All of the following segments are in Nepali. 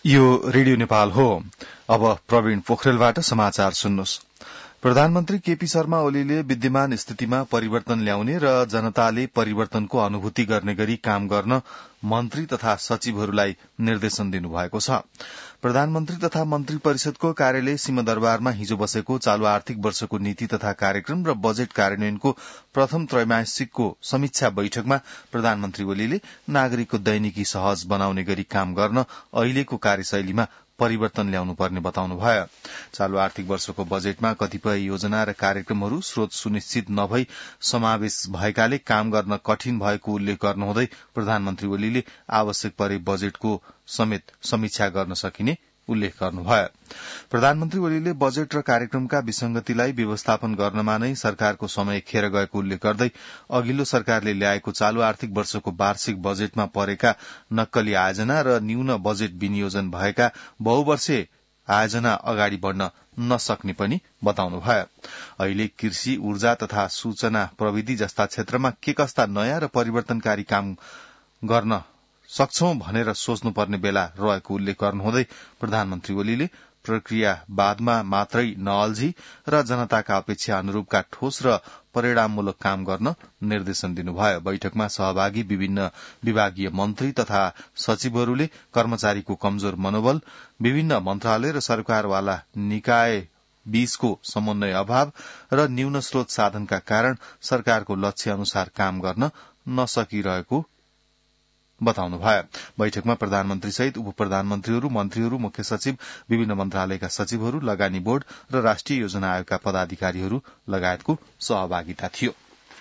यो रेडियो नेपाल हो। अब प्रवीण पोखरेलबाट समाचार सुन्नुहोस्। प्रधानमन्त्री केपी शर्मा ओलीले विद्यमान स्थितिमा परिवर्तन ल्याउने र जनताले परिवर्तनको अनुभूति गर्ने गरी काम गर्न मन्त्री तथा सचिवहरूलाई निर्देशन दिनुभएको छ। प्रधानमन्त्री तथा मन्त्री परिषदको कार्यालय सिंहदरबारमा हिजो बसेको चालू आर्थिक वर्षको नीति तथा कार्यक्रम र बजेट कार्यान्वयनको प्रथम त्रैमासिकको समीक्षा बैठकमा प्रधानमन्त्री ओलीले नागरिकको दैनिकी सहज बनाउने गरी काम गर्न अहिलेको कार्यशैलीमा परिवर्तन ल्याउनुपर्ने बताउनुभयो। चालू आर्थिक वर्षको बजेटमा कतिपय योजना र कार्यक्रमहरू स्रोत सुनिश्चित नभई समावेश भएकाले काम गर्न कठिन भएको उल्लेख गर्नुहुँदै प्रधानमन्त्री ओलीले आवश्यक परे बजेटको समेत समीक्षा गर्न सकिने उल्लेख गर्नुभयो। प्रधानमन्त्री ओलीले बजेट र कार्यक्रमका विसंगतिलाई व्यवस्थापन गर्नमा नै सरकारको समय खेर गएको उल्लेख गर्दै अघिल्लो सरकारले ल्याएको चालू आर्थिक वर्षको वार्षिक बजेटमा परेका नक्कली आयोजना र न्यून बजेट विनियोजन भएका बहुवर्षीय आयोजना अगाडि बढ़न नसक्ने पनि बताउनुभयो। अहिले कृषि, ऊर्जा तथा सूचना प्रविधि जस्ता क्षेत्रमा के कस्ता नयाँ र परिवर्तनकारी काम गर्न सक्छौं भनेर सोच्नुपर्ने बेला रहेको उल्लेख गर्नुहुँदै प्रधानमन्त्री ओलीले प्रक्रियावादमा मात्रै नअल्झी र जनताका अपेक्षा अनुरूपका ठोस र परिणाममूलक काम गर्न निर्देशन दिनुभयो। बैठकमा सहभागी विभिन्न विभागीय मन्त्री तथा सचिवहरूले कर्मचारीको कमजोर मनोबल, विभिन्न मन्त्रालय र सरकारवाला निकाय बीचको समन्वय अभाव र न्यून स्रोत साधनका कारण सरकारको लक्ष्य अनुसार काम गर्न नसकिरहेको बताउनुभयो। बैठकमा प्रधानमन्त्री सहित उप प्रधानमन्त्रीहरू, मन्त्रीहरू, मुख्य सचिव, विभिन्न मन्त्रालयका सचिवहरू, लगानी बोर्ड र राष्ट्रिय योजना आयोगका पदाधिकारीहरू लगायतको सहभागिता थियो।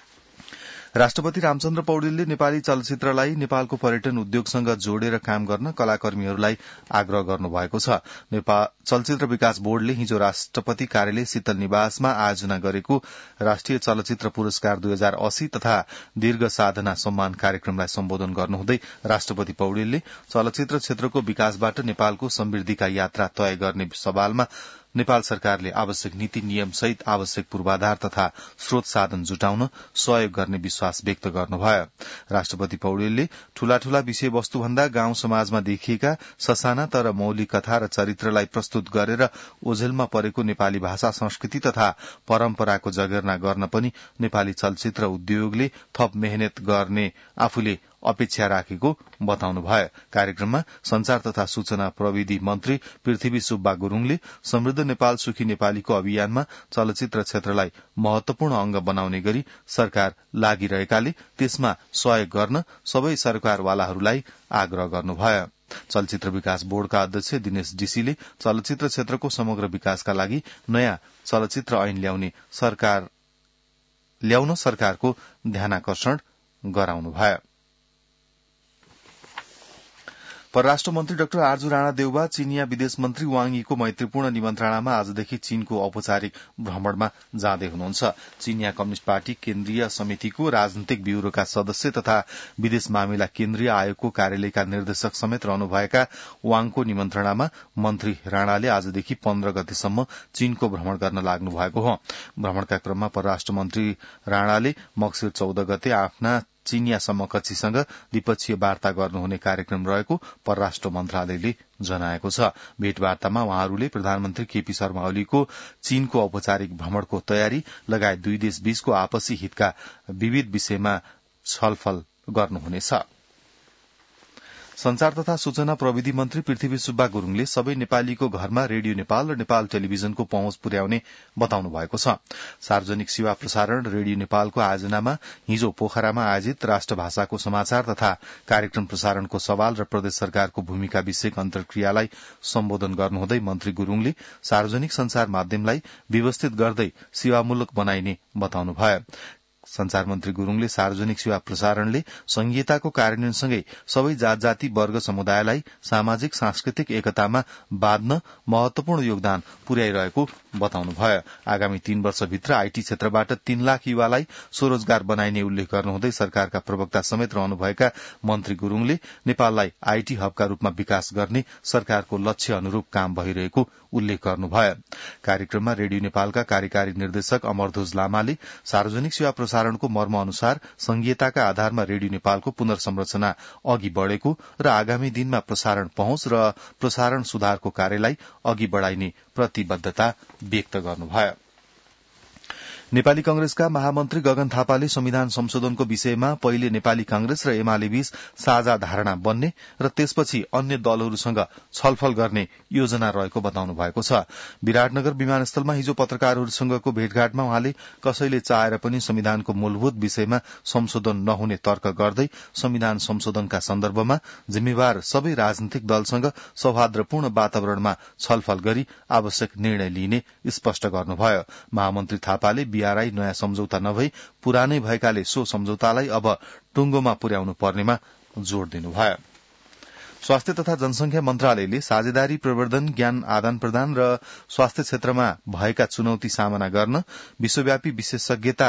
राष्ट्रपति रामचन्द्र पौडेलले नेपाली चलचित्रलाई नेपालको पर्यटन उद्योगसँग जोडेर काम गर्न कलाकर्मीहरूलाई आग्रह गर्नुभएको छ। नेपाल चलचित्र विकास बोर्डले हिजो राष्ट्रपति कार्यालय शीतल निवासमा आयोजना गरेको राष्ट्रिय चलचित्र पुरस्कार 2080 तथा दीर्घ साधना सम्मान कार्यक्रमलाई सम्बोधन गर्नुहुँदै राष्ट्रपति पौडेलले चलचित्र क्षेत्रको विकासबाट नेपालको समृद्धिका यात्रा तय गर्ने सवालमा नेपाल सरकारले आवश्यक नीति नियम सहित आवश्यक पूर्वाधार तथा स्रोत साधन जुटाउन सहयोग गर्ने विश्वास व्यक्त गर्नुभयो। राष्ट्रपति पौडेलले ठूला विषयवस्तुभन्दा गाउँ समाजमा देखिएका ससाना तर मौलिक कथा र चरित्रलाई प्रस्तुत गरेर ओझेलमा परेको नेपाली भाषा, संस्कृति तथा परम्पराको जगेर्ना गर्न पनि नेपाली चलचित्र उद्योगले थप मेहनत गर्ने आफूले अपेक्षा राखेको बताउनुभयो। कार्यक्रममा संचार तथा सूचना प्रविधि मन्त्री पृथ्वी सुब्बा गुरूङले समृद्ध नेपाल सुखी नेपालीको अभियानमा चलचित्र क्षेत्रलाई महत्वपूर्ण अंग बनाउने गरी सरकार लागिरहेकाले त्यसमा सहयोग गर्न सबै सरकारवालाहरूलाई आग्रह गर्नुभयो। चलचित्र विकास बोर्डका अध्यक्ष दिनेश डीसीले चलचित्र क्षेत्रको समग्र विकासका लागि नयाँ चलचित्र ऐन ल्याउन सरकारको ध्यानाकर्षण गराउनुभयो। परराष्ट्र मन्त्री डाक्टर आर्जु राणा देउवा चीनिया विदेश मन्त्री वाङ यीको मैत्रीपूर्ण निमन्त्रणामा आजदेखि चीनको औपचारिक भ्रमणमा जाँदै हुनुहुन्छ। चीनिया कम्युनिष्ट पार्टी केन्द्रीय समितिको राजनीतिक ब्यूरोका सदस्य तथा विदेश मामिला केन्द्रीय आयोगको कार्यालयका निर्देशक समेत रहनुभएका वाङको निमन्त्रणामा मन्त्री राणाले आजदेखि 15 गतेसम्म चीनको भ्रमण गर्न लाग्नु भएको हो। भ्रमणका क्रममा परराष्ट्र मन्त्री राणाले मक्सिर 14 गते आफ्ना चीनिया समकक्षीसँग द्विपक्षीय वार्ता गर्नुहुने कार्यक्रम रहेको परराष्ट्र मन्त्रालयले जनाएको छ। भेटवार्तामा उहाँहरूले प्रधानमन्त्री केपी शर्मा ओलीको चीनको औपचारिक भ्रमणको तयारी लगायत दुई देश बीचको आपसी हितका विविध विषयमा छलफल गर्नुहुनेछ। संचार तथा सूचना प्रविधि मन्त्री पृथ्वी सुब्बा गुरूङले सबै नेपालीको घरमा रेडियो नेपाल र नेपाल टेलिभिजनको पहुँच पुर्याउने बताउनु भएको छ। सार्वजनिक सेवा प्रसारण रेडियो नेपालको आयोजनामा हिजो पोखरामा आयोजित राष्ट्रभाषाको समाचार तथा कार्यक्रम प्रसारणको सवाल र प्रदेश सरकारको भूमिका विषयक अन्तर्क्रियालाई सम्बोधन गर्नुहुँदै मन्त्री गुरूङले सार्वजनिक संचार माध्यमलाई व्यवस्थित गर्दै सेवामूलक बनाइने बताउनुभयो। संचार मन्त्री गुरूङले सार्वजनिक सेवा प्रसारणले संघीयताको कार्यान्वयनसँगै सबै जात जाति वर्ग समुदायलाई सामाजिक सांस्कृतिक एकतामा बाँध्न महत्वपूर्ण योगदान पुर्याइरहेको बताउनुभयो। आगामी 3 वर्षभित्र आईटी क्षेत्रबाट 3 लाख युवालाई स्वरोजगार बनाइने उल्लेख गर्नुहुँदै सरकारका प्रवक्ता समेत रहनुभएका मन्त्री गुरूङले नेपाललाई आईटी हबका रूपमा विकास गर्ने सरकारको लक्ष्य अनुरूप काम भइरहेको उल्लेख गर्नुभयो। कार्यक्रममा रेडियो नेपालका कार्यकारी निर्देशक अमरध्वज लामाले सार्वजनिक सेवा प्रसारणको मर्म अनुसार संघीयताका आधारमा रेडियो नेपालको पुनर्संरचना अघि बढ़ेको र आगामी दिनमा प्रसारण पहुँच र प्रसारण सुधारको कार्यलाई अघि बढ़ाइने प्रतिबद्धता व्यक्त गर्नुभयो। नेपाली कांग्रेसका महामन्त्री गगन थापाले संविधान संशोधनको विषयमा पहिले नेपाली कांग्रेस र एमाले बीच साझा धारणा बन्ने र त्यसपछि अन्य दलहरूसँग छलफल गर्ने योजना रहेको बताउनु भएको छ। विराटनगर विमानस्थलमा हिजो पत्रकारहरूसँगको भेटघाटमा उहाँले कसैले चाहेर पनि संविधानको मूलभूत विषयमा संशोधन नहुने तर्क गर्दै संविधान संशोधनका सन्दर्भमा जिम्मेवार सबै राजनीतिक दलसँग सौहार्दपूर्ण वातावरणमा छलफल गरी आवश्यक निर्णय लिइने स्पष्ट गर्नुभयो। महामन्त्री थापाले बीआरआई नयाँ सम्झौता नभई पुरानै भएकाले सो सम्झौतालाई अब टुंगोमा पुर्याउनु पर्नेमा जोड़ दिनुभयो। स्वास्थ्य तथा जनसंख्या मन्त्रालयले साझेदारी प्रवर्धन, ज्ञान आदान प्रदान र स्वास्थ्य क्षेत्रमा भएका चुनौती सामना गर्न विश्वव्यापी विशेषज्ञता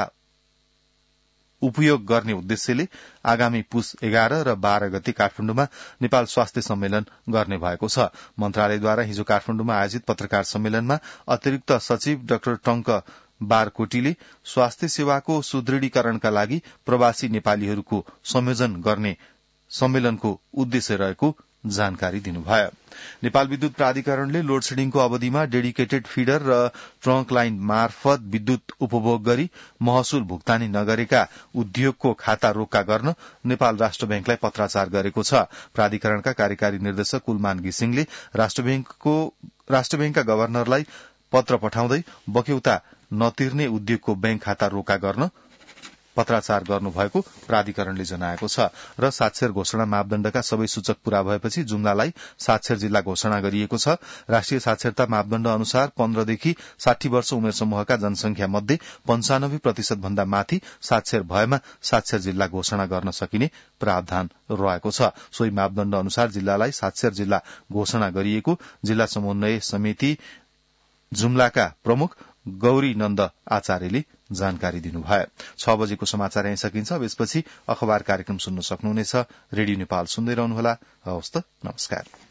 उपयोग गर्ने उद्देश्यले आगामी पुष 11 र 12 गते काठमाडौँमा नेपाल स्वास्थ्य सम्मेलन गर्ने भएको छ। मन्त्रालयद्वारा हिजो काठमाडौँमा आयोजित पत्रकार सम्मेलनमा अतिरिक्त सचिव डाक्टर टंक बारकोटीले स्वास्थ्य सेवाको सुदृढीकरणका लागि प्रवासी नेपालीहरूको संयोजन गर्ने सम्मेलनको उद्देश्य रहेको जानकारी दिनुभयो। नेपाल विद्युत प्राधिकरणले लोडसेडिङको अवधिमा डेडिकेटेड फिडर र ट्रंक लाइन मार्फत विद्युत उपभोग गरी महसुल भुक्तानी नगरेका उद्योगको खाता रोक्का गर्न नेपाल राष्ट्र बैंकलाई पत्राचार गरेको छ। प्राधिकरणका कार्यकारी निर्देशक कुलमान घिसिङले राष्ट्र बैंकका गवर्नरलाई पत्र पठाउँदै बक्यौता नतिर्ने उद्योगको बैंक खाता रोका गर्न पत्राचार गर्नुभएको प्राधिकरणले जनाएको छ र साक्षर घोषणा मापदण्डका सबै सूचक पूरा भएपछि जुम्लालाई साक्षर जिल्ला घोषणा गरिएको छ। राष्ट्रिय साक्षरता मापदण्ड अनुसार 15 देखि 60 वर्ष उमेर समूहका जनसंख्या मध्ये 95% भन्दा माथि साक्षर भएमा साक्षर जिल्ला घोषणा गर्न सकिने प्रावधान रहेको छ। सोही मापदण्ड अनुसार जिल्लालाई साक्षर जिल्ला घोषणा गरिएको जिल्ला समन्वय समिति जुम्लाका प्रमुख गौरी नन्द आचार्यले जानकारी दिनुभयो। 6 बजेको समाचार यही सकिन्छ। यसपछि अखबार कार्यक्रम सुन्न सक्नुहुनेछ। रेडियो नेपाल सुन्दै रहनुहोला। हवस् त, नमस्कार।